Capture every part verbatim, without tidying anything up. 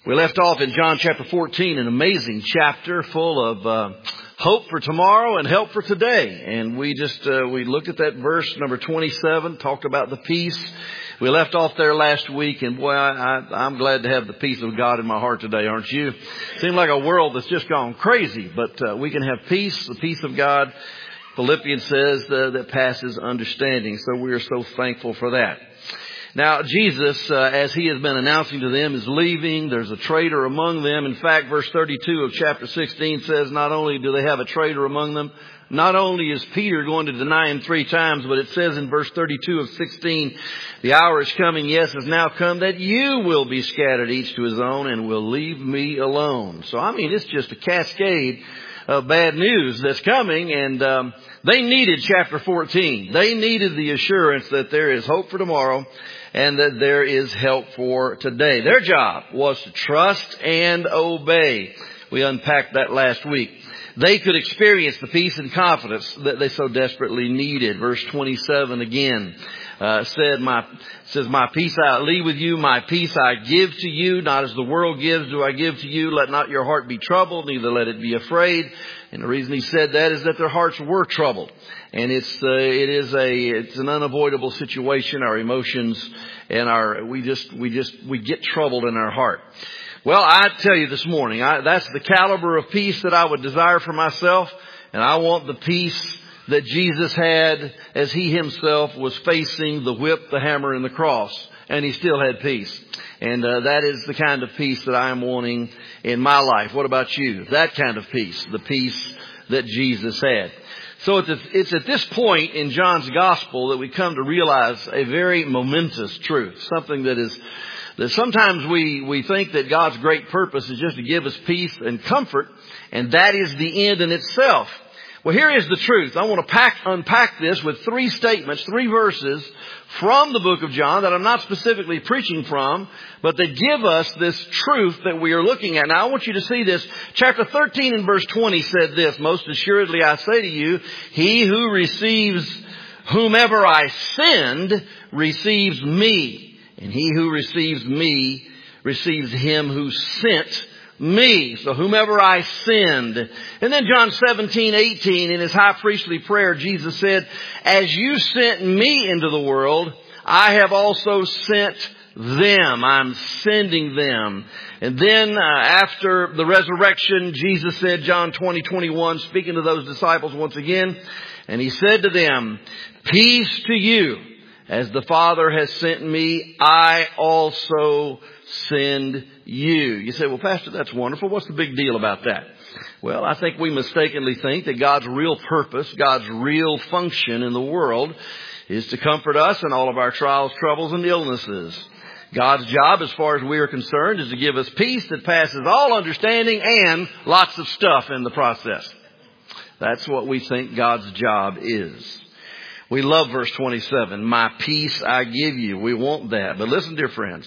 We left off in John chapter fourteen, an amazing chapter full of uh, hope for tomorrow and help for today. And we just, uh, we looked at that verse number twenty-seven, talked about the peace. We left off there last week, and boy, I, I, I'm glad to have the peace of God in my heart today, aren't you? Seems like a world that's just gone crazy, but uh, we can have peace, the peace of God. Philippians says uh, that passes understanding, so we are so thankful for that. Now, Jesus, uh, as he has been announcing to them, is leaving. There's a traitor among them. In fact, verse thirty-two of chapter sixteen says not only do they have a traitor among them, not only is Peter going to deny him three times, but it says in verse thirty-two of sixteen, the hour is coming, yes, has now come, that you will be scattered each to his own and will leave me alone. So, I mean, it's just a cascade of bad news that's coming, and um, they needed chapter fourteen. They needed the assurance that there is hope for tomorrow and that there is help for today. Their job was to trust and obey. We unpacked that last week. They could experience the peace and confidence that they so desperately needed. Verse twenty-seven again uh, said, "My says, my peace I leave with you, my peace I give to you. Not as the world gives do I give to you. Let not your heart be troubled, neither let it be afraid." And the reason he said that is that their hearts were troubled, and it's uh, it is a it's an unavoidable situation. Our emotions and our we just we just we get troubled in our heart. Well, I tell you this morning, I, that's the caliber of peace that I would desire for myself. And I want the peace that Jesus had as he himself was facing the whip, the hammer, and the cross. And he still had peace. And uh, that is the kind of peace that I am wanting in my life. What about you? That kind of peace, the peace that Jesus had. So it's, it's at this point in John's gospel that we come to realize a very momentous truth, something that is that sometimes we, we think that God's great purpose is just to give us peace and comfort, and that is the end in itself. Well, here is the truth. I want to pack, unpack this with three statements, three verses from the book of John that I'm not specifically preaching from, but they give us this truth that we are looking at. Now, I want you to see this. Chapter thirteen and verse twenty said this, "Most assuredly I say to you, he who receives whomever I send receives me. And he who receives me receives him who sent me." So whomever I send. And then John seventeen, eighteen, in his high priestly prayer, Jesus said, "As you sent me into the world, I have also sent them." I'm sending them. And then uh, after the resurrection, Jesus said, John twenty, twenty-one, speaking to those disciples once again, and he said to them, "Peace to you. As the Father has sent me, I also send you." You say, "Well, Pastor, that's wonderful. What's the big deal about that?" Well, I think we mistakenly think that God's real purpose, God's real function in the world is to comfort us in all of our trials, troubles, and illnesses. God's job, as far as we are concerned, is to give us peace that passes all understanding and lots of stuff in the process. That's what we think God's job is. We love verse twenty-seven. "My peace I give you." We want that. But listen, dear friends,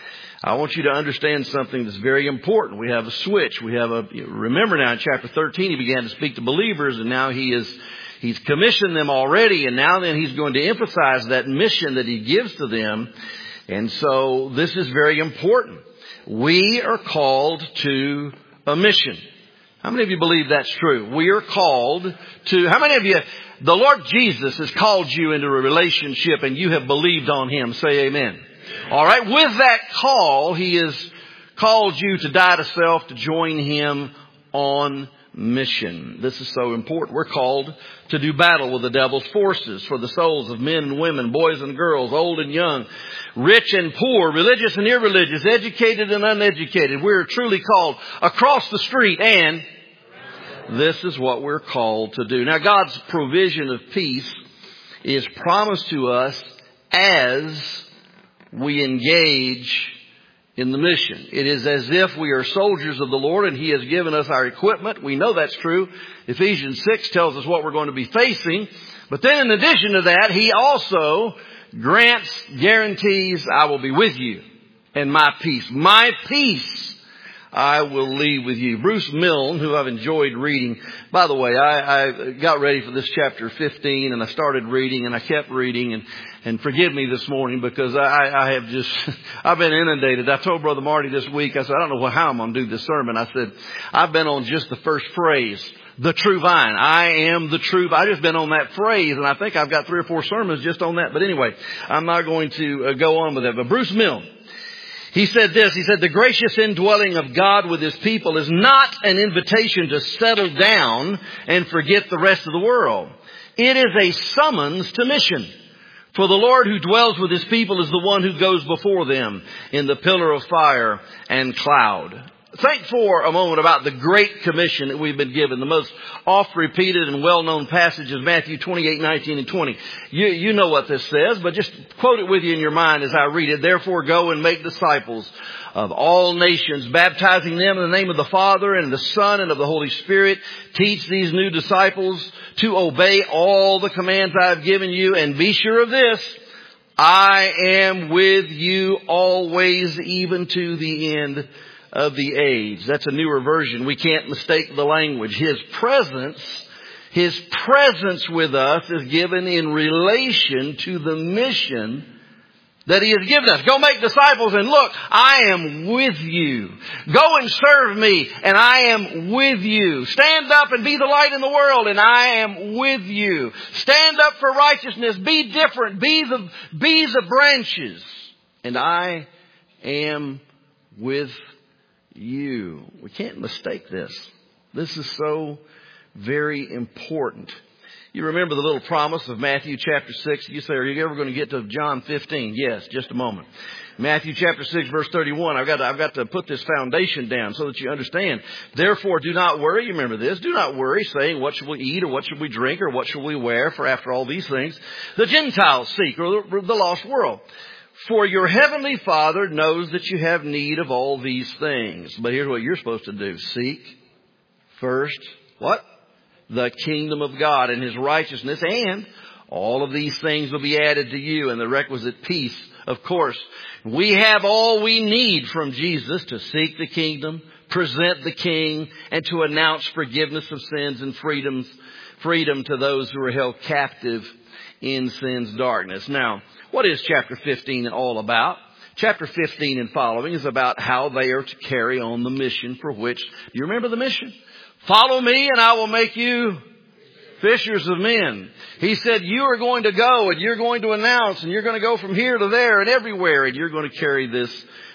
I want you to understand something that's very important. We have a switch. We have a, remember now in chapter thirteen, he began to speak to believers, and now he is, he's commissioned them already, and now then he's going to emphasize that mission that he gives to them. And so this is very important. We are called to a mission. How many of you believe that's true? We are called to, how many of you, the Lord Jesus has called you into a relationship and you have believed on him? Say amen. All right. With that call, he has called you to die to self, to join him on mission. This is so important. We're called to do battle with the devil's forces for the souls of men and women, boys and girls, old and young, rich and poor, religious and irreligious, educated and uneducated. We're truly called across the street, and this is what we're called to do. Now, God's provision of peace is promised to us as we engage in the mission. It is as if we are soldiers of the Lord and he has given us our equipment. We know that's true. Ephesians six tells us what we're going to be facing. But then in addition to that, he also grants, guarantees, "I will be with you, and my peace. My peace I will leave with you. Bruce Milne, who I've enjoyed reading. By the way, I, I got ready for this chapter fifteen and I started reading and I kept reading and, and forgive me this morning because I, I have just, I've been inundated. I told Brother Marty this week, I said, I don't know how I'm going to do this sermon. I said, I've been on just the first phrase. The true vine. I am the true vine. I just been on that phrase and I think I've got three or four sermons just on that. But anyway, I'm not going to uh, go on with that. But Bruce Milne, he said this, he said, the gracious indwelling of God with His people is not an invitation to settle down and forget the rest of the world. It is a summons to mission. For the Lord who dwells with His people is the one who goes before them in the pillar of fire and cloud. Think for a moment about the Great Commission that we've been given. The most oft-repeated and well-known passage is Matthew twenty-eight, nineteen, and twenty. You, you know what this says, but just quote it with you in your mind as I read it. Therefore go and make disciples of all nations, baptizing them in the name of the Father and the Son and of the Holy Spirit. Teach these new disciples to obey all the commands I have given you. And be sure of this, I am with you always, even to the end of the age. That's a newer version. We can't mistake the language. His presence, His presence with us is given in relation to the mission that He has given us. Go make disciples and look, I am with you. Go and serve me and I am with you. Stand up and be the light in the world and I am with you. Stand up for righteousness. Be different. Be the, be the branches and I am with you. You. We can't mistake this. This is so very important. You remember the little promise of Matthew chapter six? You say, are you ever going to get to John fifteen? Yes, just a moment. Matthew chapter six verse thirty-one. I've got to, I've got to put this foundation down so that you understand. Therefore, do not worry. You remember this. Do not worry saying, what shall we eat or what shall we drink or what shall we wear? For after all these things, the Gentiles seek, or the, the lost world. For your heavenly Father knows that you have need of all these things. But here's what you're supposed to do. Seek first, what? The kingdom of God and His righteousness, and all of these things will be added to you, and the requisite peace, of course. We have all we need from Jesus to seek the kingdom, present the King, and to announce forgiveness of sins and freedoms, freedom to those who are held captive in sin's darkness. Now, what is chapter fifteen all about? Chapter fifteen and following is about how they are to carry on the mission for which, do you remember the mission? Follow me and I will make you fishers of men. He said, you are going to go and you're going to announce and you're going to go from here to there and everywhere and you're going to carry this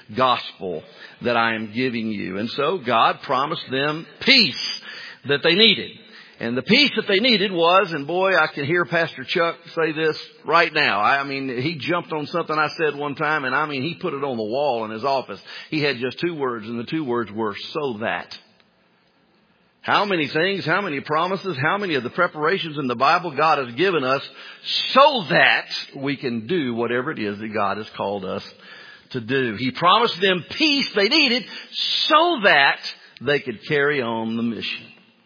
gospel that I am giving you. And so God promised them peace that they needed. And the peace that they needed was, and boy, I can hear Pastor Chuck say this right now. I mean, he jumped on something I said one time, and I mean, he put it on the wall in his office. He had just two words, and the two words were, so that. How many things, how many promises, how many of the preparations in the Bible God has given us so that we can do whatever it is that God has called us to do. He promised them peace they needed so that they could carry on the mission.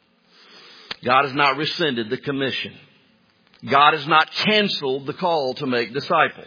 God has not rescinded the commission. God has not canceled the call to make disciples.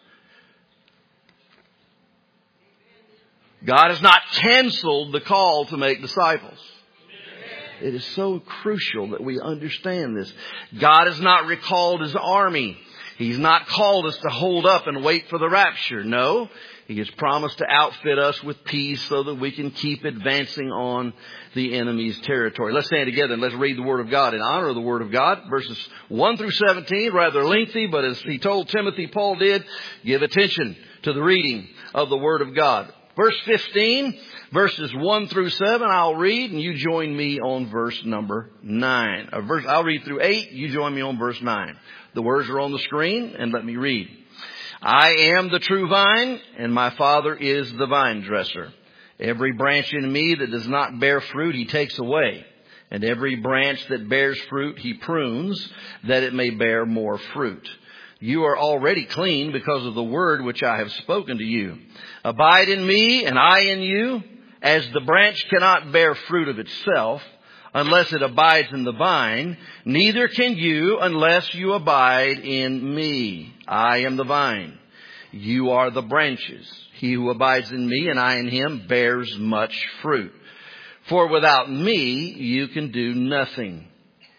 God has not canceled the call to make disciples. It is so crucial that we understand this. God has not recalled His army. He's not called us to hold up and wait for the rapture. No, He has promised to outfit us with peace so that we can keep advancing on the enemy's territory. Let's stand together and let's read the Word of God in honor of the Word of God. Verses one through seventeen, rather lengthy, but as he told Timothy, Paul did, give attention to the reading of the Word of God. Verse fifteen, verses one through seven, I'll read, and you join me on verse number nine. Or verse, I'll read through eight, you join me on verse nine. The words are on the screen, and let me read. I am the true vine, and my Father is the vine dresser. Every branch in me that does not bear fruit, He takes away. And every branch that bears fruit, He prunes, that it may bear more fruit. You are already clean because of the word which I have spoken to you. Abide in me, and I in you. As the branch cannot bear fruit of itself unless it abides in the vine, neither can you unless you abide in me. I am the vine. You are the branches. He who abides in me and I in him bears much fruit. For without me you can do nothing.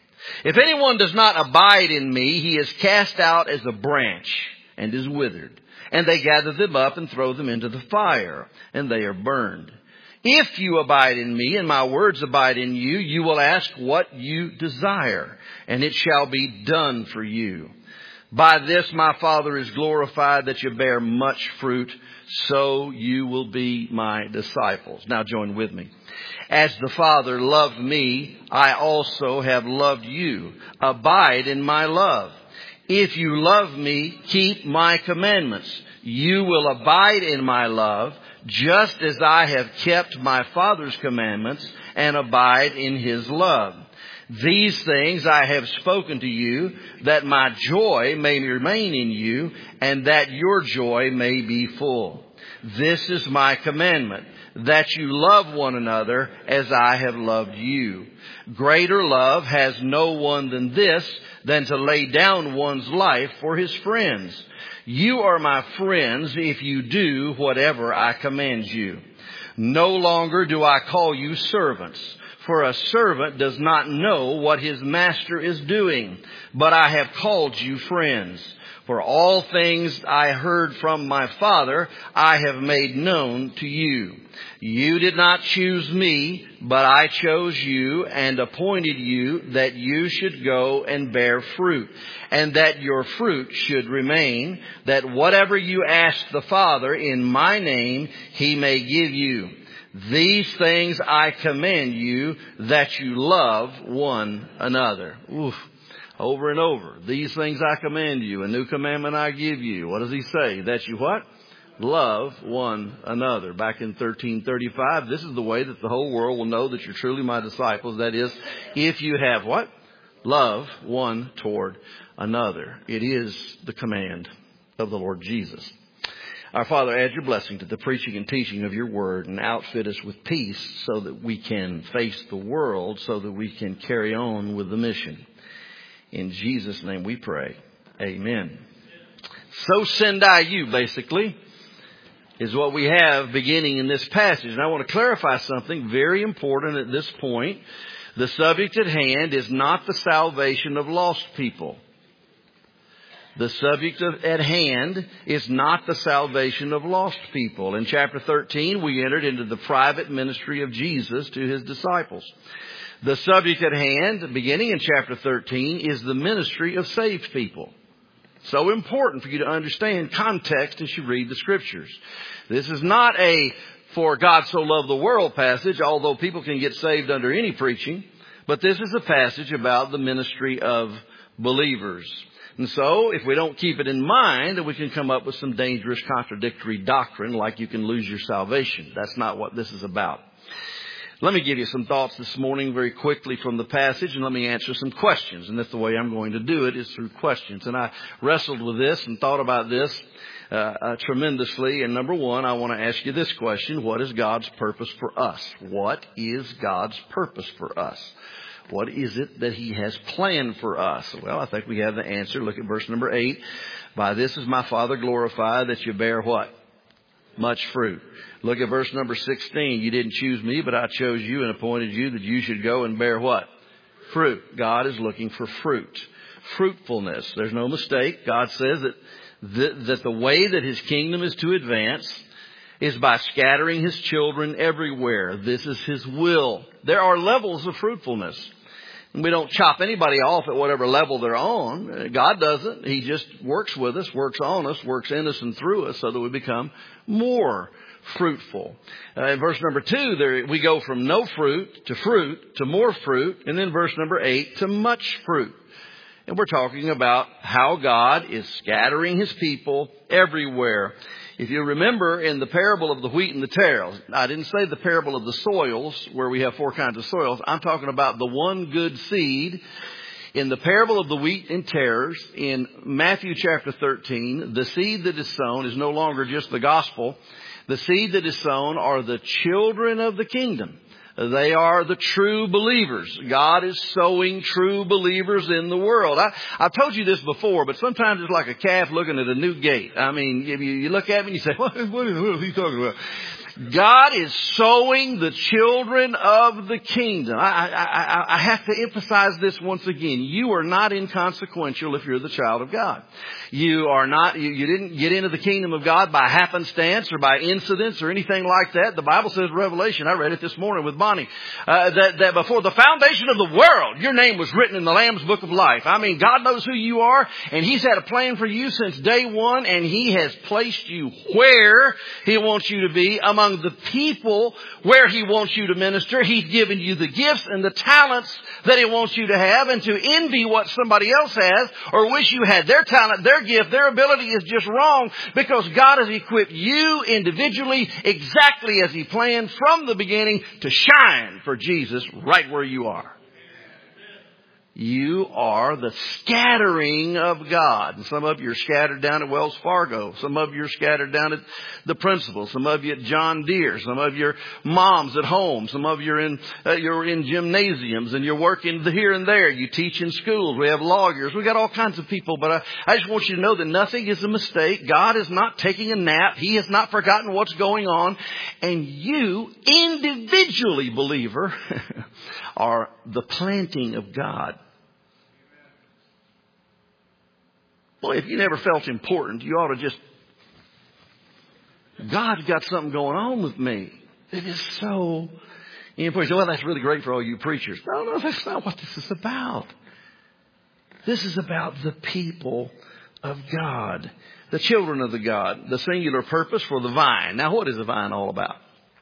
If anyone does not abide in me, he is cast out as a branch and is withered. And they gather them up and throw them into the fire, and they are burned. If you abide in me and my words abide in you, you will ask what you desire, and it shall be done for you. By this my Father is glorified, that you bear much fruit, so you will be my disciples. Now join with me. As the Father loved me, I also have loved you. Abide in my love. If you love me, keep my commandments. You will abide in my love, just as I have kept my Father's commandments and abide in his love. These things I have spoken to you, that my joy may remain in you, and that your joy may be full. This is my commandment, that you love one another as I have loved you. Greater love has no one than this, than to lay down one's life for his friends. You are my friends if you do whatever I command you. No longer do I call you servants, for a servant does not know what his master is doing, but I have called you friends. For all things I heard from my Father, I have made known to you. You did not choose me, but I chose you and appointed you that you should go and bear fruit, and that your fruit should remain, that whatever you ask the Father in my name, he may give you. These things I command you, that you love one another. Oof. Over and over. These things I command you. A new commandment I give you. What does he say? That you what? Love one another. Back in thirteen thirty-five, this is the way that the whole world will know that you're truly my disciples. That is, if you have what? Love one toward another. It is the command of the Lord Jesus. Our Father, add your blessing to the preaching and teaching of your word, and outfit us with peace so that we can face the world, so that we can carry on with the mission. In Jesus' name we pray. Amen. So send I you, basically, is what we have beginning in this passage. And I want to clarify something very important at this point. The subject at hand is not the salvation of lost people. The subject of, at hand is not the salvation of lost people. In chapter thirteen, we entered into the private ministry of Jesus to his disciples. The subject at hand, beginning in chapter thirteen, is the ministry of saved people. So important for you to understand context as you read the Scriptures. This is not a for God so loved the world passage, although people can get saved under any preaching. But this is a passage about the ministry of believers. And so, if we don't keep it in mind, then we can come up with some dangerous contradictory doctrine like you can lose your salvation. That's not what this is about. Let me give you some thoughts this morning very quickly from the passage, and let me answer some questions. And that's the way I'm going to do it, is through questions. And I wrestled with this and thought about this uh, uh, tremendously. And number one, I want to ask you this question. What is God's purpose for us? What is God's purpose for us? What is it that he has planned for us? Well, I think we have the answer. Look at verse number eight. By this is my Father glorified, that you bear what? Much fruit. Look at verse number sixteen. You didn't choose me, but I chose you and appointed you that you should go and bear what? Fruit. God is looking for fruit. Fruitfulness. There's no mistake. God says that the, that the way that his kingdom is to advance is by scattering his children everywhere. This is his will. There are levels of fruitfulness. We don't chop anybody off at whatever level they're on. God doesn't. He just works with us, works on us, works in us and through us so that we become more fruitful. Uh, in verse number two, there we go from no fruit to fruit to more fruit. And then verse number eight to much fruit. And we're talking about how God is scattering his people everywhere. If you remember in the parable of the wheat and the tares, I didn't say the parable of the soils where we have four kinds of soils. I'm talking about the one good seed. In the parable of the wheat and tares in Matthew chapter thirteen, the seed that is sown is no longer just the gospel. The seed that is sown are the children of the kingdom. They are the true believers. God is sowing true believers in the world. I, I've told you this before, but sometimes it's like a calf looking at a new gate. I mean, if you, you look at me and you say, what, what is he talking about? God is sowing the children of the kingdom. I, I, I have to emphasize this once again. You are not inconsequential if you're the child of God. You are not, you, you didn't get into the kingdom of God by happenstance or by incidents or anything like that. The Bible says, Revelation, I read it this morning with Bonnie, uh, that, that before the foundation of the world, your name was written in the Lamb's Book of Life. I mean, God knows who you are, and He's had a plan for you since day one, and He has placed you where He wants you to be, among the people where He wants you to minister. He's given you the gifts and the talents that He wants you to have, and to envy what somebody else has or wish you had their talent, their gift, their ability is just wrong, because God has equipped you individually exactly as He planned from the beginning to shine for Jesus right where you are. You are the scattering of God. And some of you are scattered down at Wells Fargo. Some of you are scattered down at the Principal. Some of you at John Deere. Some of you are moms at home. Some of you are in, uh, you're in gymnasiums and you're working here and there. You teach in schools. We have lawyers. We got all kinds of people. But I, I just want you to know that nothing is a mistake. God is not taking a nap. He has not forgotten what's going on. And you, individually, believer, are the planting of God. Boy, if you never felt important, you ought to just, God's got something going on with me. It is so important. Well, that's really great for all you preachers. No, no, that's not what this is about. This is about the people of God, the children of the God, the singular purpose for the vine. Now, what is the vine all about?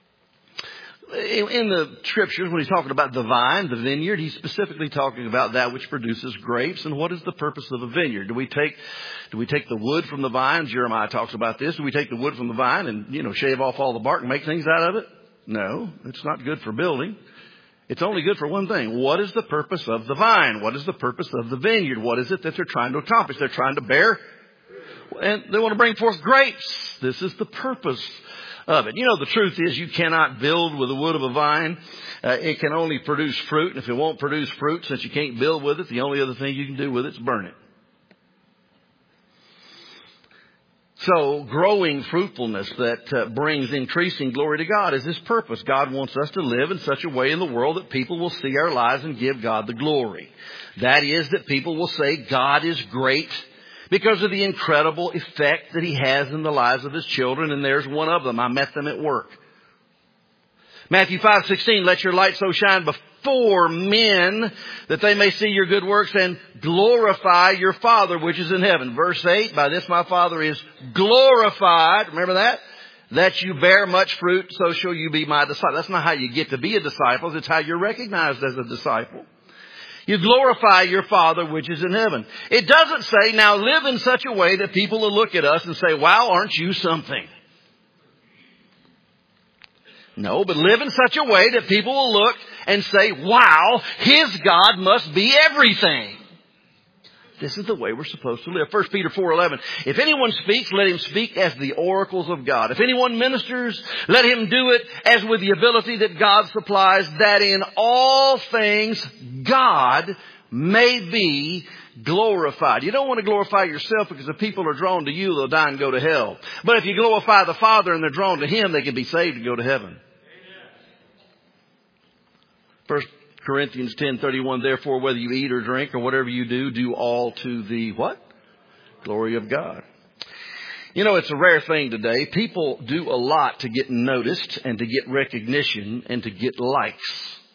In the scriptures, when he's talking about the vine, the vineyard, he's specifically talking about that which produces grapes. And what is the purpose of a vineyard? Do we take, do we take the wood from the vine? Jeremiah talks about this. Do we take the wood from the vine and, you know, shave off all the bark and make things out of it? No, it's not good for building. It's only good for one thing. What is the purpose of the vine? What is the purpose of the vineyard? What is it that they're trying to accomplish? They're trying to bear, and they want to bring forth grapes. This is the purpose of it. You know, the truth is you cannot build with the wood of a vine. Uh, it can only produce fruit. And if it won't produce fruit, since you can't build with it, the only other thing you can do with it is burn it. So growing fruitfulness that uh, brings increasing glory to God is His purpose. God wants us to live in such a way in the world that people will see our lives and give God the glory. That is, that people will say God is great because of the incredible effect that He has in the lives of His children. And there's one of them. I met them at work. Matthew five sixteen, let your light so shine before men that they may see your good works and glorify your Father which is in heaven. Verse eight, by this my Father is glorified. Remember that? That you bear much fruit, so shall you be my disciple. That's not how you get to be a disciple. It's how you're recognized as a disciple. You glorify your Father which is in heaven. It doesn't say, now live in such a way that people will look at us and say, wow, aren't you something? No, but live in such a way that people will look and say, wow, His God must be everything. This is the way we're supposed to live. First Peter four eleven. If anyone speaks, let him speak as the oracles of God. If anyone ministers, let him do it as with the ability that God supplies, that in all things God may be glorified. You don't want to glorify yourself, because if people are drawn to you, they'll die and go to hell. But if you glorify the Father and they're drawn to Him, they can be saved and go to heaven. First Corinthians ten thirty-one, therefore, whether you eat or drink or whatever you do, do all to the what? Glory of God. You know, it's a rare thing today. People do a lot to get noticed and to get recognition and to get likes.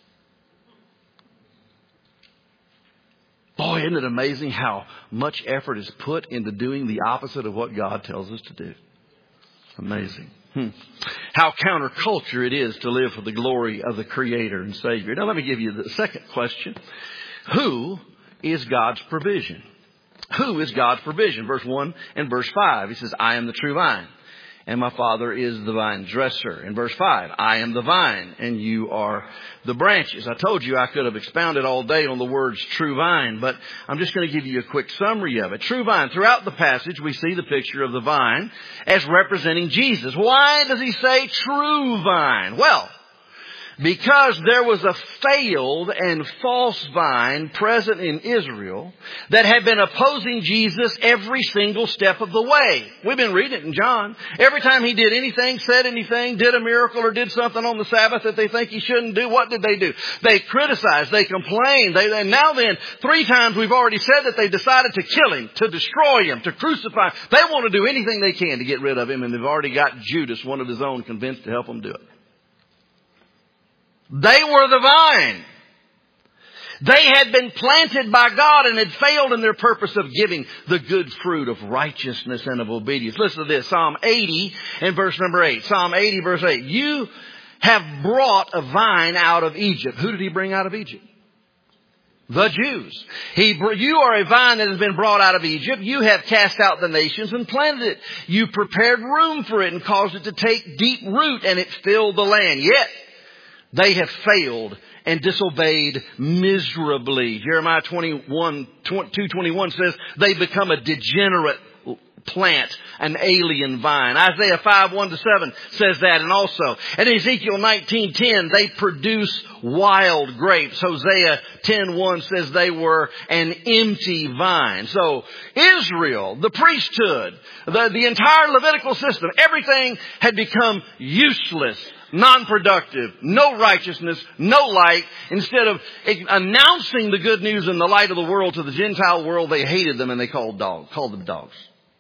Boy, isn't it amazing how much effort is put into doing the opposite of what God tells us to do? Amazing. Hmm. How counterculture it is to live for the glory of the Creator and Savior. Now let me give you the second question. Who is God's provision? Who is God's provision? Verse one and verse five. He says, I am the true vine, and my Father is the vine dresser. In verse five, I am the vine, and you are the branches. I told you I could have expounded all day on the words true vine, but I'm just going to give you a quick summary of it. True vine. Throughout the passage, we see the picture of the vine as representing Jesus. Why does he say true vine? Well, because there was a failed and false vine present in Israel that had been opposing Jesus every single step of the way. We've been reading it in John. Every time he did anything, said anything, did a miracle or did something on the Sabbath that they think he shouldn't do, what did they do? They criticized, they complained. They, and now then, three times we've already said that they decided to kill him, to destroy him, to crucify him. They want to do anything they can to get rid of him, and they've already got Judas, one of his own, convinced to help them do it. They were the vine. They had been planted by God and had failed in their purpose of giving the good fruit of righteousness and of obedience. Listen to this. Psalm eighty and verse number eight. Psalm eighty verse eight. You have brought a vine out of Egypt. Who did he bring out of Egypt? The Jews. He, you are a vine that has been brought out of Egypt. You have cast out the nations and planted it. You prepared room for it and caused it to take deep root, and it filled the land. Yet they have failed and disobeyed miserably. Jeremiah twenty-one, two twenty-one says they become a degenerate plant, an alien vine. Isaiah five, one to seven says that, and also in Ezekiel nineteen ten they produce wild grapes. Hosea ten, one says they were an empty vine. So Israel, the priesthood, the, the entire Levitical system, everything had become useless, non-productive, no righteousness, no light. Instead of announcing the good news in the light of the world to the Gentile world, they hated them and they called dogs, called them dogs.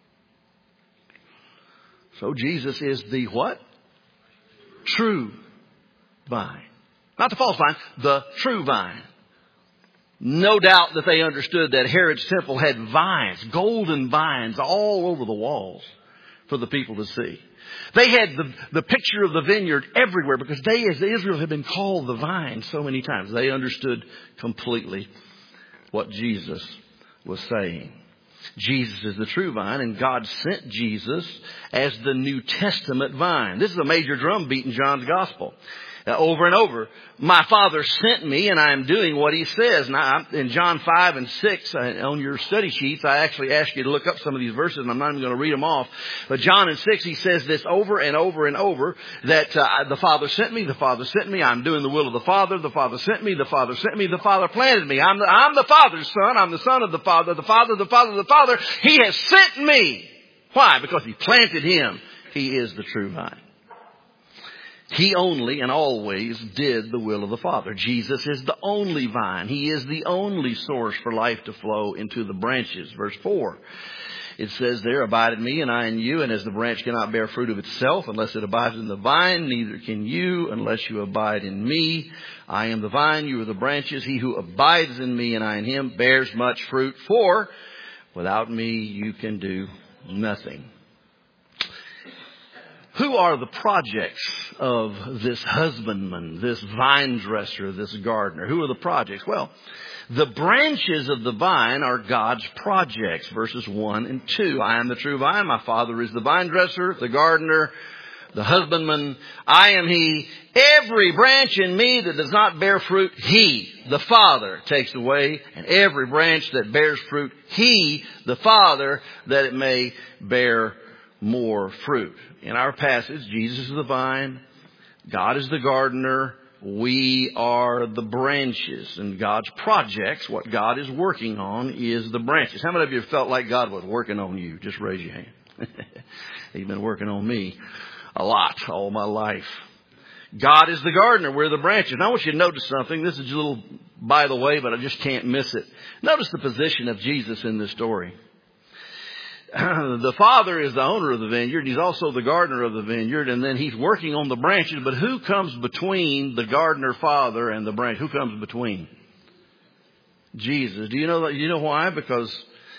So Jesus is the what? True vine. Not the false vine, the true vine. No doubt that they understood that Herod's temple had vines, golden vines all over the walls for the people to see. They had the, the picture of the vineyard everywhere because they, as Israel, had been called the vine so many times. They understood completely what Jesus was saying. Jesus is the true vine, and God sent Jesus as the New Testament vine. This is a major drum beat in John's Gospel. Uh, over and over, my Father sent me, and I am doing what He says. Now, in John five and six, uh, on your study sheets, I actually asked you to look up some of these verses, and I'm not even going to read them off. But John in six, He says this over and over and over, that uh, the Father sent me, the Father sent me, I'm doing the will of the Father, the Father sent me, the Father sent me, the Father planted me. I'm the, I'm the Father's Son, I'm the Son of the Father, the Father, the Father, the Father. He has sent me. Why? Because He planted Him. He is the true vine. He only and always did the will of the Father. Jesus is the only vine. He is the only source for life to flow into the branches. Verse four. It says there, abide in me and I in you, and as the branch cannot bear fruit of itself unless it abides in the vine, neither can you unless you abide in me. I am the vine, you are the branches. He who abides in me and I in him bears much fruit, for without me you can do nothing. Who are the projects of this husbandman, this vine dresser, this gardener? Who are the projects? Well, the branches of the vine are God's projects, verses one and two. I am the true vine. My Father is the vine dresser, the gardener, the husbandman. I am He. Every branch in me that does not bear fruit, He, the Father, takes away. And every branch that bears fruit, He, the Father, that it may bear more fruit. In our passage, Jesus is the vine, God is the gardener, we are the branches. And God's projects, what God is working on, is the branches. How many of you felt like God was working on you? Just raise your hand. He's been working on me a lot all my life. God is the gardener, we're the branches. Now I want you to notice something. This is a little by the way, but I just can't miss it. Notice the position of Jesus in this story. The Father is the owner of the vineyard. He's also the gardener of the vineyard. And then He's working on the branches. But who comes between the gardener Father and the branch? Who comes between? Jesus. Do you know that? You know why? Because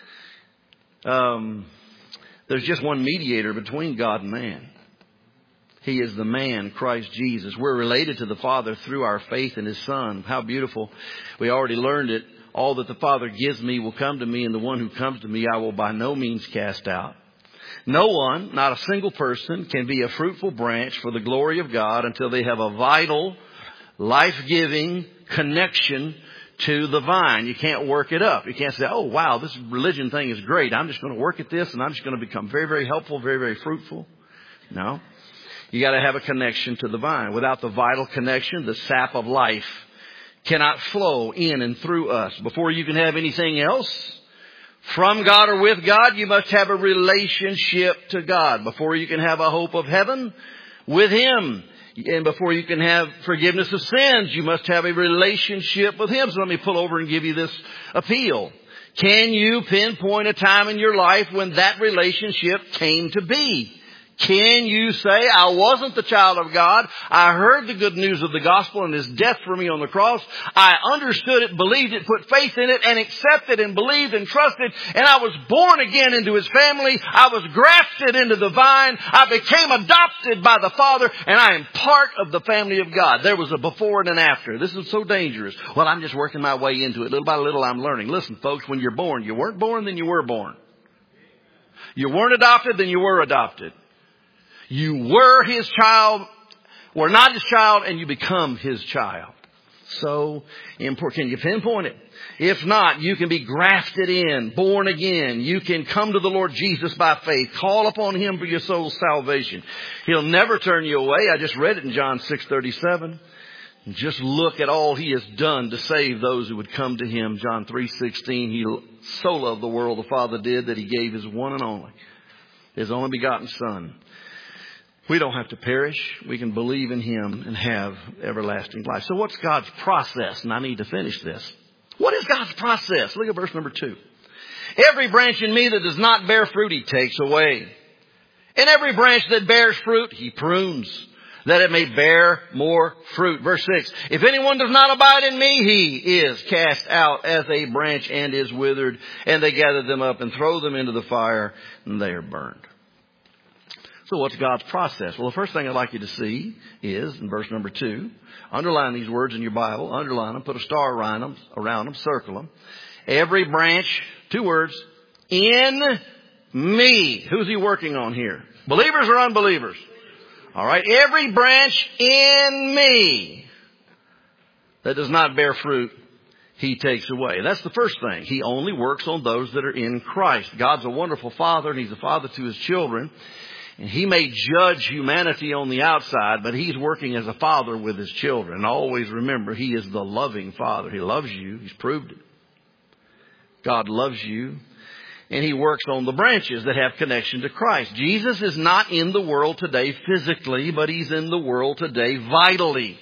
um, there's just one mediator between God and man. He is the man, Christ Jesus. We're related to the Father through our faith in His Son. How beautiful. We already learned it. All that the Father gives me will come to me, and the one who comes to me I will by no means cast out. No one, not a single person, can be a fruitful branch for the glory of God until they have a vital, life-giving connection to the vine. You can't work it up. You can't say, oh, wow, this religion thing is great. I'm just going to work at this, and I'm just going to become very, very helpful, very, very fruitful. No. You got to have a connection to the vine. Without the vital connection, the sap of life cannot flow in and through us. Before you can have anything else from God or with God, you must have a relationship to God. Before you can have a hope of heaven with Him, and before you can have forgiveness of sins, you must have a relationship with Him. So let me pull over and give you this appeal. Can you pinpoint a time in your life when that relationship came to be? Can you say, I wasn't the child of God. I heard the good news of the gospel and His death for me on the cross. I understood it, believed it, put faith in it, and accepted and believed and trusted. And I was born again into His family. I was grafted into the vine. I became adopted by the Father, and I am part of the family of God. There was a before and an after. This is so dangerous. Well, I'm just working my way into it. Little by little, I'm learning. Listen, folks, when you're born, you weren't born, then you were born. You weren't adopted, then you were adopted. You were His child, were not His child, and you become His child. So important. Can you pinpoint it? If not, you can be grafted in, born again. You can come to the Lord Jesus by faith. Call upon Him for your soul's salvation. He'll never turn you away. I just read it in John six thirty-seven. Just look at all He has done to save those who would come to Him. John three sixteen. He so loved the world, the Father did, that He gave His one and only, His only begotten Son. We don't have to perish. We can believe in Him and have everlasting life. So what's God's process? And I need to finish this. What is God's process? Look at verse number two. Every branch in me that does not bear fruit, He takes away. And every branch that bears fruit, He prunes, that it may bear more fruit. Verse six. If anyone does not abide in me, he is cast out as a branch and is withered. And they gather them up and throw them into the fire, and they are burned. So what's God's process? Well, the first thing I'd like you to see is, in verse number two, underline these words in your Bible, underline them, put a star around them, around them, circle them. Every branch, two words, in me. Who's He working on here? Believers or unbelievers? All right. Every branch in me that does not bear fruit, He takes away. That's the first thing. He only works on those that are in Christ. God's a wonderful Father, and He's a Father to His children. And He may judge humanity on the outside, but He's working as a father with His children. And always remember, He is the loving Father. He loves you. He's proved it. God loves you. And He works on the branches that have connection to Christ. Jesus is not in the world today physically, but He's in the world today vitally.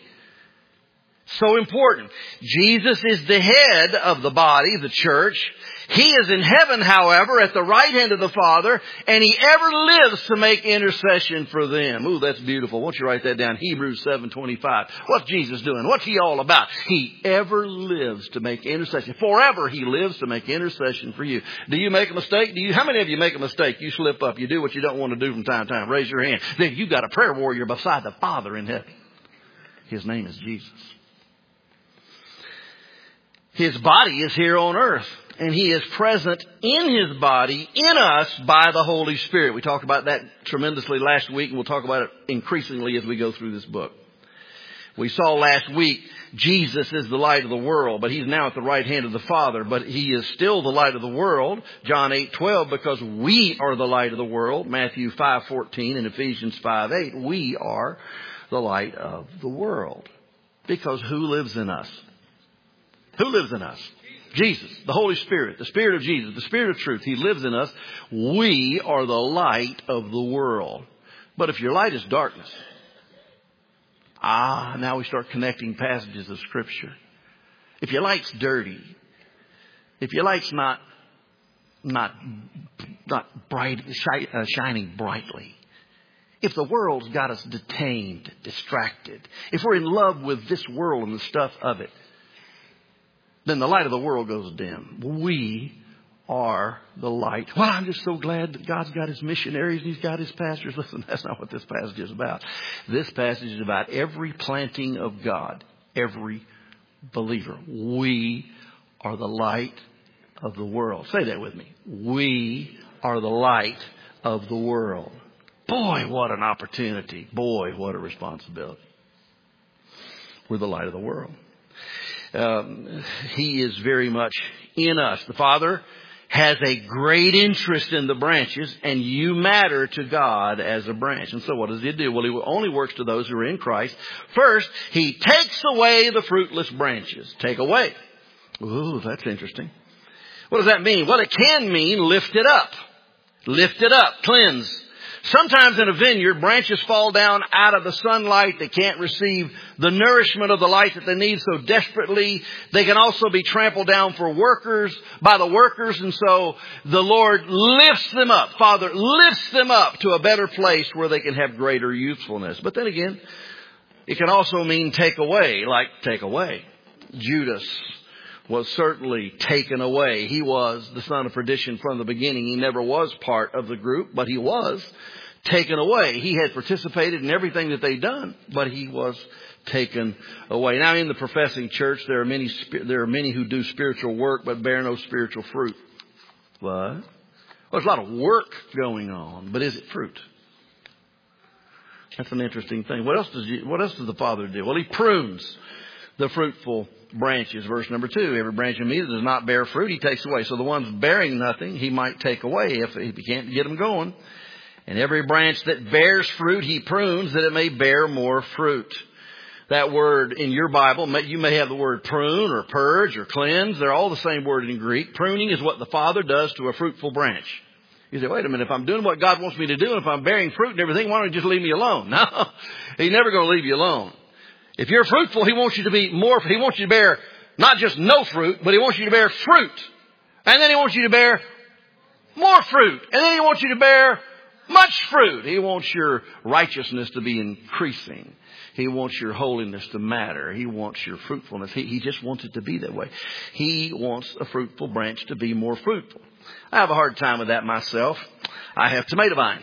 So important. Jesus is the head of the body, the church. He is in heaven, however, at the right hand of the Father, and He ever lives to make intercession for them. Ooh, that's beautiful. Won't you write that down? Hebrews seven twenty-five. What's Jesus doing? What's He all about? He ever lives to make intercession. Forever He lives to make intercession for you. Do you make a mistake? Do you? How many of you make a mistake? You slip up. You do what you don't want to do from time to time. Raise your hand. Then you got a prayer warrior beside the Father in heaven. His name is Jesus. His body is here on earth. And He is present in His body, in us, by the Holy Spirit. We talked about that tremendously last week, and we'll talk about it increasingly as we go through this book. We saw last week, Jesus is the light of the world, but He's now at the right hand of the Father. But He is still the light of the world, John eight twelve, because we are the light of the world, Matthew five fourteen and Ephesians five eight. We are the light of the world. Because who lives in us? Who lives in us? Jesus, the Holy Spirit, the Spirit of Jesus, the Spirit of truth. He lives in us. We are the light of the world. But if your light is darkness, ah, now we start connecting passages of Scripture. If your light's dirty, if your light's not, not, not bright, shi- uh, shining brightly, if the world's got us detained, distracted, if we're in love with this world and the stuff of it, then the light of the world goes dim. We are the light. Well, I'm just so glad that God's got His missionaries and He's got His pastors. Listen, that's not what this passage is about. This passage is about every planting of God, every believer. We are the light of the world. Say that with me. We are the light of the world. Boy, what an opportunity. Boy, what a responsibility. We're the light of the world. Um, he is very much in us. The Father has a great interest in the branches, and you matter to God as a branch. And so what does He do? Well, He only works to those who are in Christ. First, He takes away the fruitless branches. Take away. Ooh, that's interesting. What does that mean? Well, it can mean lift it up. Lift it up. Cleanse. Sometimes in a vineyard, branches fall down out of the sunlight. They can't receive the nourishment of the light that they need so desperately. They can also be trampled down for workers, by the workers. And so the Lord lifts them up. Father lifts them up to a better place where they can have greater usefulness. But then again, it can also mean take away, like take away. Judas was certainly taken away. He was the son of perdition from the beginning. He never was part of the group, but he was taken away. He had participated in everything that they'd done, but he was taken away. Now, in the professing church, there are many there are many who do spiritual work but bear no spiritual fruit. What? Well, there's a lot of work going on, but is it fruit? That's an interesting thing. What else does you, what else does the Father do? Well, He prunes the fruitful branches. Verse number two, every branch in me that does not bear fruit, He takes away. So the ones bearing nothing, He might take away if, if He can't get them going. And every branch that bears fruit, He prunes that it may bear more fruit. That word in your Bible, you may have the word prune or purge or cleanse. They're all the same word in Greek. Pruning is what the Father does to a fruitful branch. You say, wait a minute, if I'm doing what God wants me to do, and if I'm bearing fruit and everything, why don't you just leave me alone? No, He's never going to leave you alone. If you're fruitful, He wants you to be more, He wants you to bear not just no fruit, but He wants you to bear fruit. And then He wants you to bear more fruit. And then He wants you to bear much fruit. He wants your righteousness to be increasing. He wants your holiness to matter. He wants your fruitfulness. He, he just wants it to be that way. He wants a fruitful branch to be more fruitful. I have a hard time with that myself. I have tomato vines.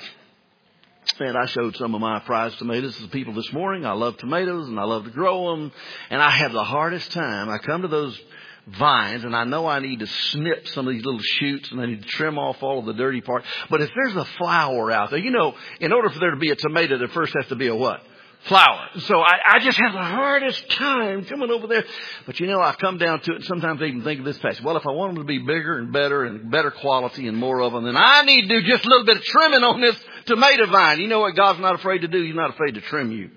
And I showed some of my prized tomatoes to the people this morning. I love tomatoes and I love to grow them. And I have the hardest time. I come to those vines and I know I need to snip some of these little shoots and I need to trim off all of the dirty part. But if there's a flower out there, you know, in order for there to be a tomato, there first has to be a what? Flower. So I, I just have the hardest time coming over there. But you know, I come down to it and sometimes I even think of this passage. Well, if I want them to be bigger and better and better quality and more of them, then I need to do just a little bit of trimming on this tomato vine. You know what God's not afraid to do? He's not afraid to trim you.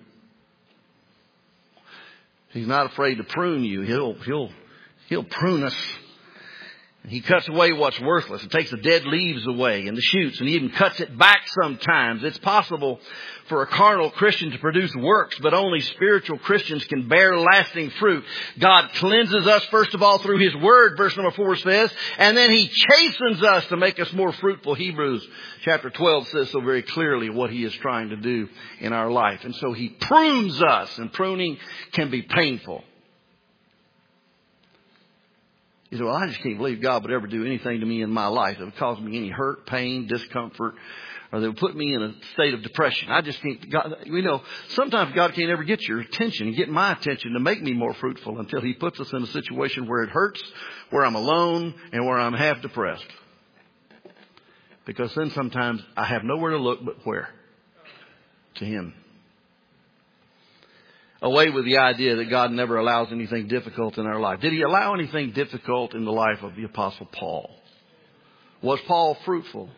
He's not afraid to prune you. He'll, he'll, he'll prune us. He cuts away what's worthless. It takes the dead leaves away and the shoots and he even cuts it back sometimes. It's possible for a carnal Christian to produce works, but only spiritual Christians can bear lasting fruit. God cleanses us, first of all, through His Word, verse number four says, and then He chastens us to make us more fruitful. Hebrews chapter twelve says so very clearly what He is trying to do in our life. And so He prunes us, and pruning can be painful. You say, well, I just can't believe God would ever do anything to me in my life that would cause me any hurt, pain, discomfort, or that would put me in a state of depression. I just can't, God, you know, sometimes God can't ever get your attention and get my attention to make me more fruitful until He puts us in a situation where it hurts, where I'm alone, and where I'm half depressed. Because then sometimes I have nowhere to look but where? To Him. Away with the idea that God never allows anything difficult in our life. Did He allow anything difficult in the life of the Apostle Paul? Was Paul fruitful?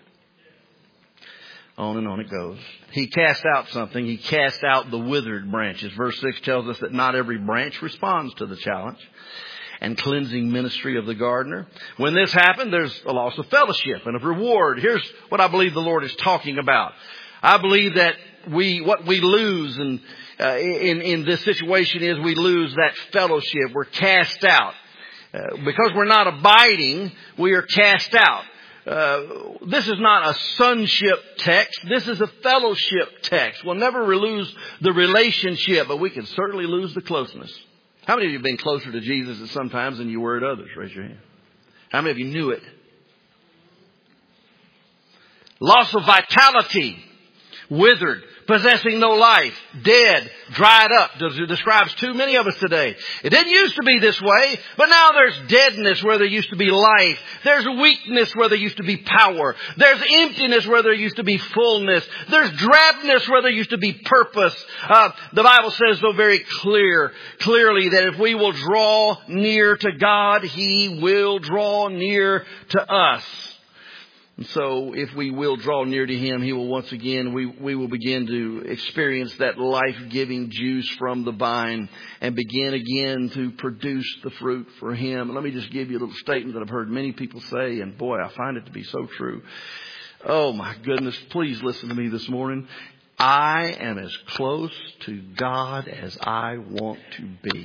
On and on it goes. He cast out something. He cast out the withered branches. Verse six tells us that not every branch responds to the challenge and cleansing ministry of the gardener. When this happened, there's a loss of fellowship and of reward. Here's what I believe the Lord is talking about. I believe that we, what we lose in, uh, in, in this situation is we lose that fellowship. We're cast out. Uh, because we're not abiding, we are cast out. Uh, this is not a sonship text. This is a fellowship text. We'll never lose the relationship, but we can certainly lose the closeness. How many of you have been closer to Jesus at some times than you were at others? Raise your hand. How many of you knew it? Loss of vitality. withered, possessing no life, dead, dried up. It describes too many of us today. It didn't used to be this way, but now there's deadness where there used to be life. There's weakness where there used to be power. There's emptiness where there used to be fullness. There's drabness where there used to be purpose. Uh, the Bible says so very clear, clearly that if we will draw near to God, He will draw near to us. And so if we will draw near to Him, He will once again, we, we will begin to experience that life-giving juice from the vine and begin again to produce the fruit for Him. And let me just give you a little statement that I've heard many people say, and boy, I find it to be so true. Oh my goodness, please listen to me this morning. I am as close to God as I want to be.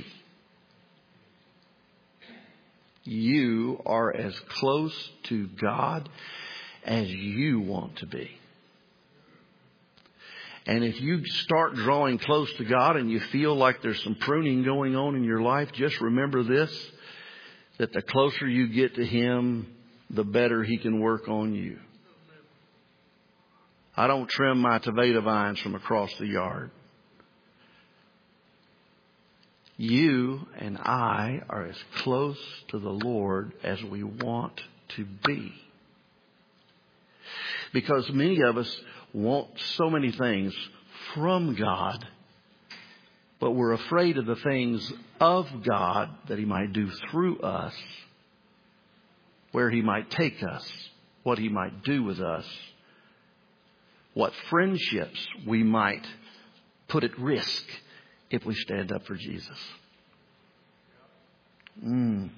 You are as close to God as you want to be. And if you start drawing close to God and you feel like there's some pruning going on in your life, just remember this, that the closer you get to Him, the better He can work on you. I don't trim my tomato vines from across the yard. You and I are as close to the Lord as we want to be. Because many of us want so many things from God, but we're afraid of the things of God that He might do through us, where He might take us, what He might do with us, what friendships we might put at risk if we stand up for Jesus. Mm.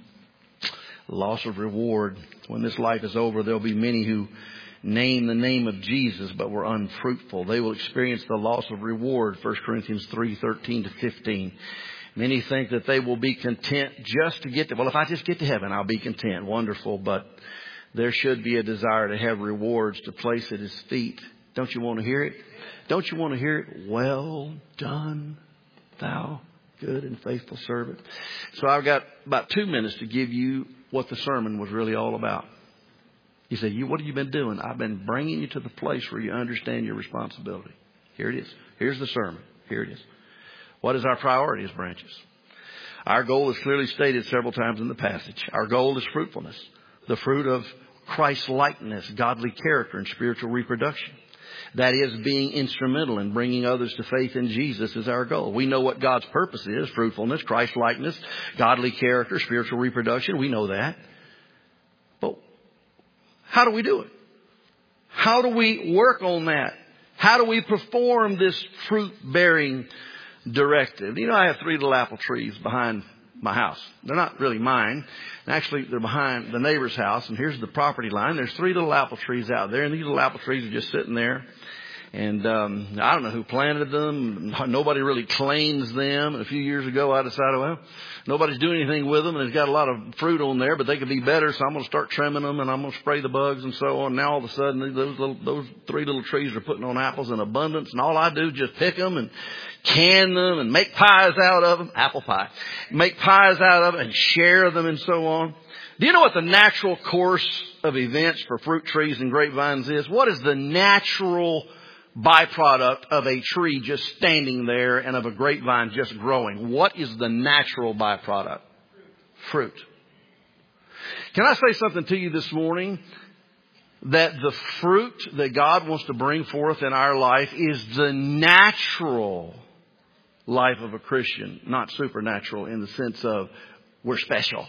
Loss of reward. When this life is over, there'll be many who name the name of Jesus but were unfruitful. They will experience the loss of reward. First Corinthians three, thirteen to fifteen. Many think that they will be content just to get to, well, if I just get to heaven, I'll be content. Wonderful. But there should be a desire to have rewards to place at His feet. Don't you want to hear it? Don't you want to hear it? Well done, thou good and faithful servant. So I've got about two minutes to give you what the sermon was really all about. You say, you, what have you been doing? I've been bringing you to the place where you understand your responsibility. Here it is. Here's the sermon. Here it is. What is our priority as branches? Our goal is clearly stated several times in the passage. Our goal is fruitfulness, the fruit of Christ-likeness, godly character, and spiritual reproduction. That is, being instrumental in bringing others to faith in Jesus is our goal. We know what God's purpose is: fruitfulness, Christ-likeness, godly character, spiritual reproduction. We know that. But how do we do it? How do we work on that? How do we perform this fruit-bearing directive? You know, I have three little apple trees behind my house. They're not really mine. Actually, they're behind the neighbor's house. And here's the property line. There's three little apple trees out there. And these little apple trees are just sitting there. And um, I don't know who planted them. Nobody really claims them. And a few years ago, I decided, well, nobody's doing anything with them. And it's got a lot of fruit on there, but they could be better. So I'm going to start trimming them, and I'm going to spray the bugs and so on. Now all of a sudden, those little, those three little trees are putting on apples in abundance. And all I do is just pick them and can them and make pies out of them. Apple pie. Make pies out of it and share them and so on. Do you know what the natural course of events for fruit trees and grapevines is? What is the natural byproduct of a tree just standing there and of a grapevine just growing? What is the natural byproduct? Fruit. Can I say something to you this morning? That the fruit that God wants to bring forth in our life is the natural life of a Christian, not supernatural in the sense of we're special.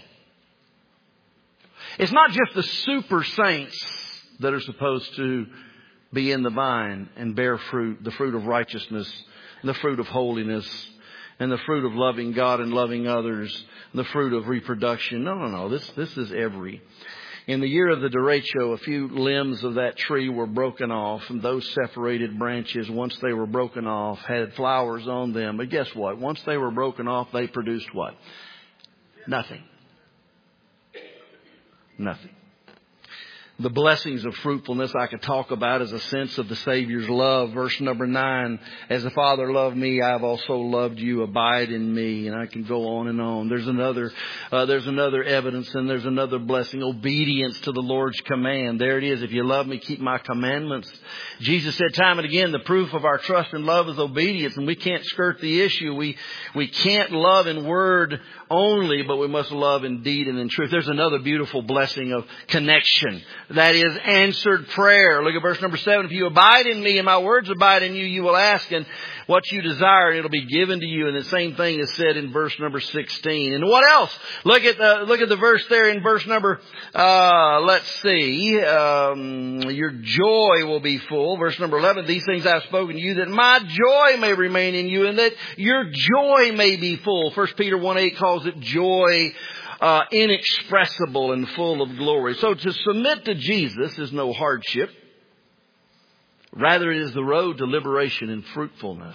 It's not just the super saints that are supposed to be in the vine and bear fruit, the fruit of righteousness, the fruit of holiness, and the fruit of loving God and loving others, the fruit of reproduction. No, no, no. This, this is every. In the year of the derecho, a few limbs of that tree were broken off, and those separated branches, once they were broken off, had flowers on them. But guess what? Once they were broken off, they produced what? Nothing. Nothing. The blessings of fruitfulness I could talk about as a sense of the Savior's love. Verse number nine, as the Father loved me, I have also loved you. Abide in me. And I can go on and on. There's another, uh, there's another evidence and there's another blessing. Obedience to the Lord's command. There it is. If you love me, keep my commandments. Jesus said time and again, the proof of our trust and love is obedience. And we can't skirt the issue. We, we can't love in word only, but we must love in deed and in truth. There's another beautiful blessing of connection. That is answered prayer. Look at verse number seven. If you abide in me and my words abide in you, you will ask and what you desire and it'll be given to you. And the same thing is said in verse number sixteen. And what else? Look at the, look at the verse there in verse number, uh, let's see, um, your joy will be full. Verse number eleven, these things I have spoken to you that my joy may remain in you and that your joy may be full. First Peter one eight calls it joy Uh, inexpressible and full of glory. So to submit to Jesus is no hardship. Rather, it is the road to liberation and fruitfulness.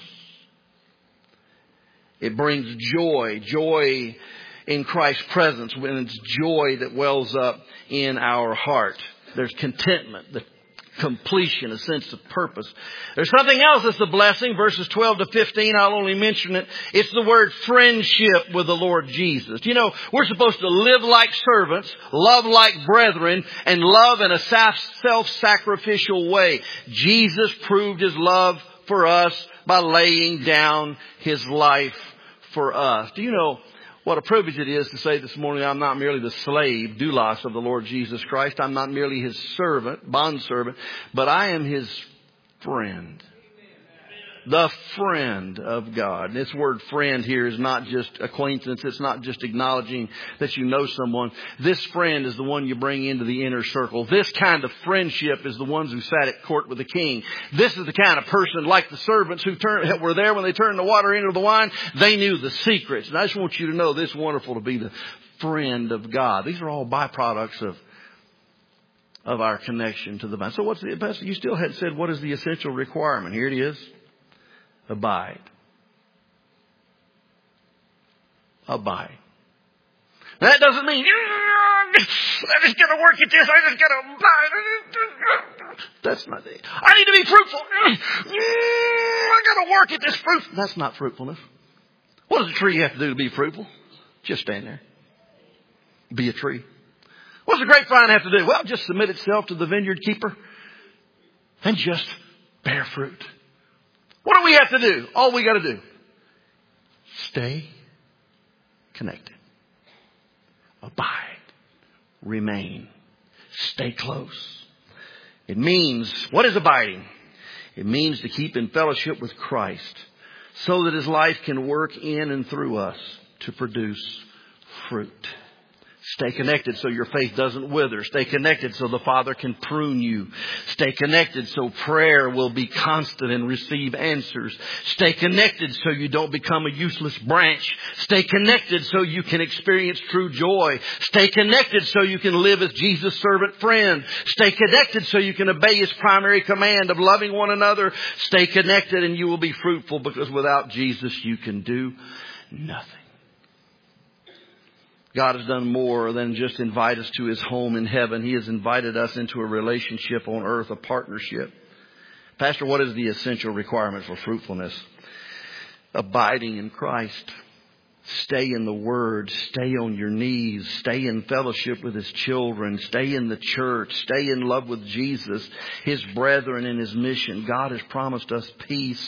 It brings joy, joy in Christ's presence, when it's joy that wells up in our heart. There's contentment, the completion, a sense of purpose. There's something else that's a blessing. Verses twelve to fifteen, I'll only mention it. It's the word friendship with the Lord Jesus. You know, we're supposed to live like servants, love like brethren, and love in a self-sacrificial way. Jesus proved His love for us by laying down His life for us. Do you know what a privilege it is to say this morning, I'm not merely the slave, doulos, of the Lord Jesus Christ. I'm not merely His servant, bondservant, but I am His friend. The friend of God. This word friend here is not just acquaintance. It's not just acknowledging that you know someone. This friend is the one you bring into the inner circle. This kind of friendship is the ones who sat at court with the king. This is the kind of person like the servants who turn, were there when they turned the water into the wine. They knew the secrets. And I just want you to know this is wonderful to be the friend of God. These are all byproducts of of our connection to the vine. So what's the, Pastor, you still had said, what is the essential requirement? Here it is. Abide. Abide. Now, that doesn't mean, I just got to work at this. I just got to abide. That's not it. I need to be fruitful. I got to work at this fruit. That's not fruitfulness. What does a tree have to do to be fruitful? Just stand there. Be a tree. What does a grapevine have to do? Well, just submit itself to the vineyard keeper and just bear fruit. What do we have to do? All we got to do. Stay connected. Abide. Remain. Stay close. It means, what is abiding? It means to keep in fellowship with Christ so that His life can work in and through us to produce fruit. Stay connected so your faith doesn't wither. Stay connected so the Father can prune you. Stay connected so prayer will be constant and receive answers. Stay connected so you don't become a useless branch. Stay connected so you can experience true joy. Stay connected so you can live as Jesus' servant friend. Stay connected so you can obey His primary command of loving one another. Stay connected and you will be fruitful, because without Jesus you can do nothing. God has done more than just invite us to His home in heaven. He has invited us into a relationship on earth, a partnership. Pastor, what is the essential requirement for fruitfulness? Abiding in Christ. Stay in the Word. Stay on your knees. Stay in fellowship with His children. Stay in the church. Stay in love with Jesus, His brethren, and His mission. God has promised us peace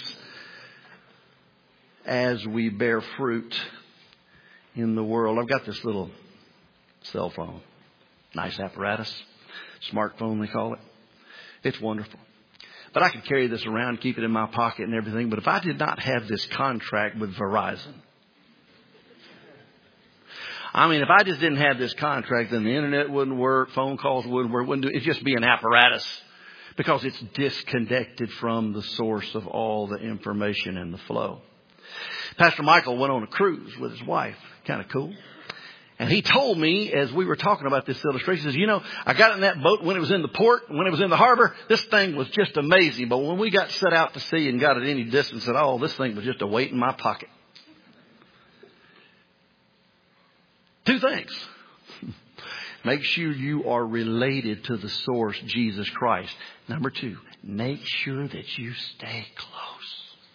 as we bear fruit in the world. I've got this little cell phone. Nice apparatus. Smartphone, they call it. It's wonderful. But I could carry this around, keep it in my pocket and everything. But if I did not have this contract with Verizon, I mean, if I just didn't have this contract, then the internet wouldn't work, phone calls wouldn't work, wouldn't do, it'd just be an apparatus, because it's disconnected from the source of all the information and the flow. Pastor Michael went on a cruise with his wife. Kind of cool. And he told me, as we were talking about this illustration, he says, you know, I got in that boat when it was in the port, when it was in the harbor. This thing was just amazing. But when we got set out to sea and got at any distance at all, this thing was just a weight in my pocket. Make sure you are related to the source, Jesus Christ. Number two, make sure that you stay close.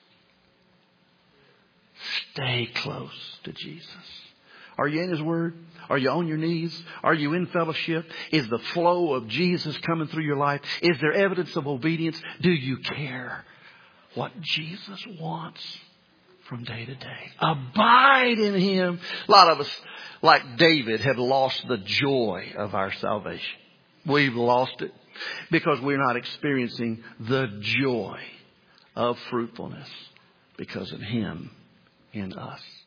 Stay close to Jesus. Are you in His Word? Are you on your knees? Are you in fellowship? Is the flow of Jesus coming through your life? Is there evidence of obedience? Do you care what Jesus wants from day to day? Abide in Him. A lot of us, like David, have lost the joy of our salvation. We've lost it because we're not experiencing the joy of fruitfulness because of Him in us.